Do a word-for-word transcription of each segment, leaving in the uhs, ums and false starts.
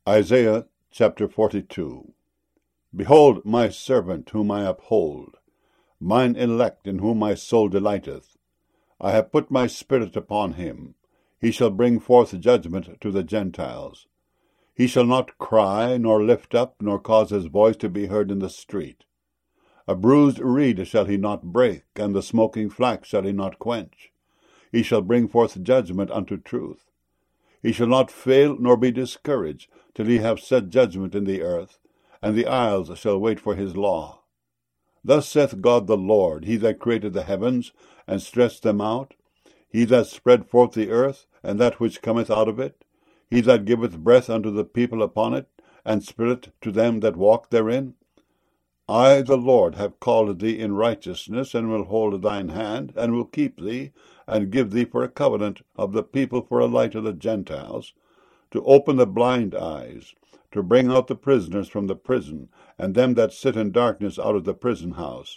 Isaiah chapter forty-two. Behold my servant whom I uphold, mine elect in whom my soul delighteth. I have put my spirit upon him. He shall bring forth judgment to the Gentiles. He shall not cry, nor lift up, nor cause his voice to be heard in the street. A bruised reed shall he not break, and the smoking flax shall he not quench. He shall bring forth judgment unto truth. He shall not fail nor be discouraged, till he have set judgment in the earth, and the isles shall wait for his law. Thus saith God the Lord, he that created the heavens, and stretched them out, he that spread forth the earth, and that which cometh out of it, he that giveth breath unto the people upon it, and spirit to them that walk therein. I, the Lord, have called thee in righteousness, and will hold thine hand, and will keep thee, and give thee for a covenant of the people for a light of the Gentiles, to open the blind eyes, to bring out the prisoners from the prison, and them that sit in darkness out of the prison house.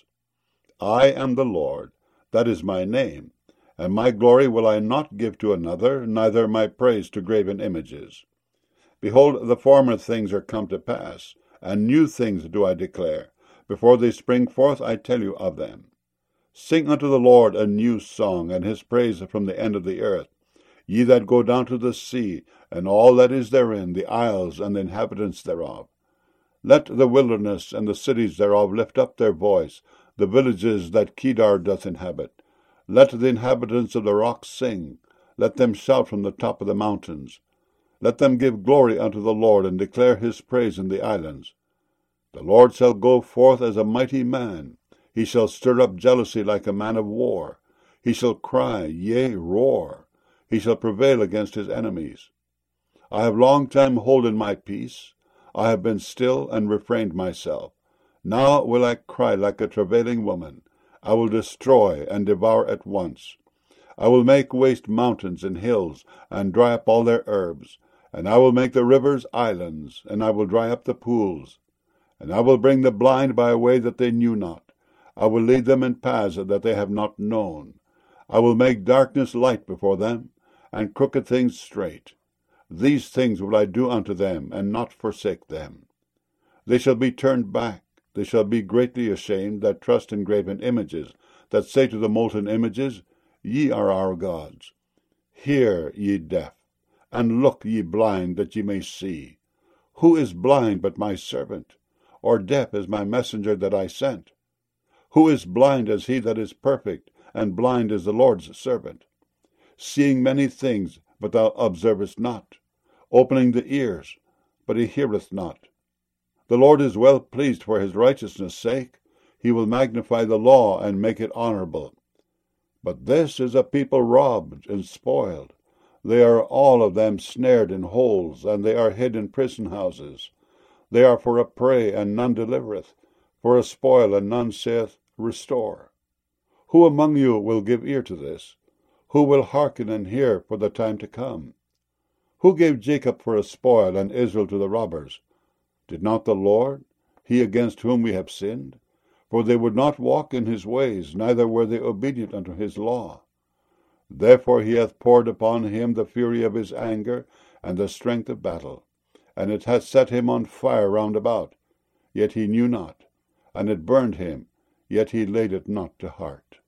I am the Lord, that is my name, and my glory will I not give to another, neither my praise to graven images. Behold, the former things are come to pass, and new things do I declare. Before they spring forth, I tell you of them. Sing unto the Lord a new song, and his praise from the end of the earth. Ye that go down to the sea, and all that is therein, the isles and the inhabitants thereof. Let the wilderness and the cities thereof lift up their voice, the villages that Kedar doth inhabit. Let the inhabitants of the rocks sing. Let them shout from the top of the mountains. Let them give glory unto the Lord, and declare his praise in the islands. The Lord shall go forth as a mighty man. He shall stir up jealousy like a man of war. He shall cry, yea, roar. He shall prevail against his enemies. I have long time holden my peace. I have been still and refrained myself. Now will I cry like a travailing woman. I will destroy and devour at once. I will make waste mountains and hills, and dry up all their herbs. And I will make the rivers islands, and I will dry up the pools. And I will bring the blind by a way that they knew not. I will lead them in paths that they have not known. I will make darkness light before them, and crooked things straight. These things will I do unto them, and not forsake them. They shall be turned back. They shall be greatly ashamed that trust in graven images, that say to the molten images, Ye are our gods. Hear, ye deaf, and look, ye blind, that ye may see. Who is blind but my servant? Or deaf as my messenger that I sent? Who is blind as he that is perfect, and blind as the Lord's servant? Seeing many things, but thou observest not. Opening the ears, but he heareth not. The Lord is well pleased for his righteousness' sake. He will magnify the law, and make it honorable. But this is a people robbed and spoiled. They are all of them snared in holes, and they are hid in prison houses. They are for a prey, and none delivereth, for a spoil, and none saith, Restore. Who among you will give ear to this? Who will hearken and hear for the time to come? Who gave Jacob for a spoil, and Israel to the robbers? Did not the Lord, he against whom we have sinned? For they would not walk in his ways, neither were they obedient unto his law. Therefore he hath poured upon him the fury of his anger, and the strength of battle. And it hath set him on fire round about, yet he knew not. And it burned him, yet he laid it not to heart.